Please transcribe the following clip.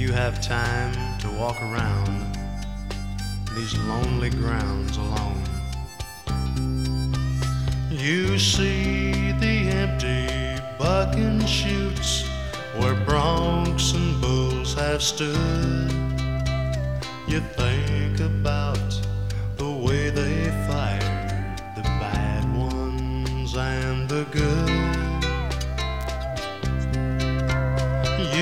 you have time to walk around these lonely grounds alone. You see the empty bucking chutes where broncs and bulls have stood. You think about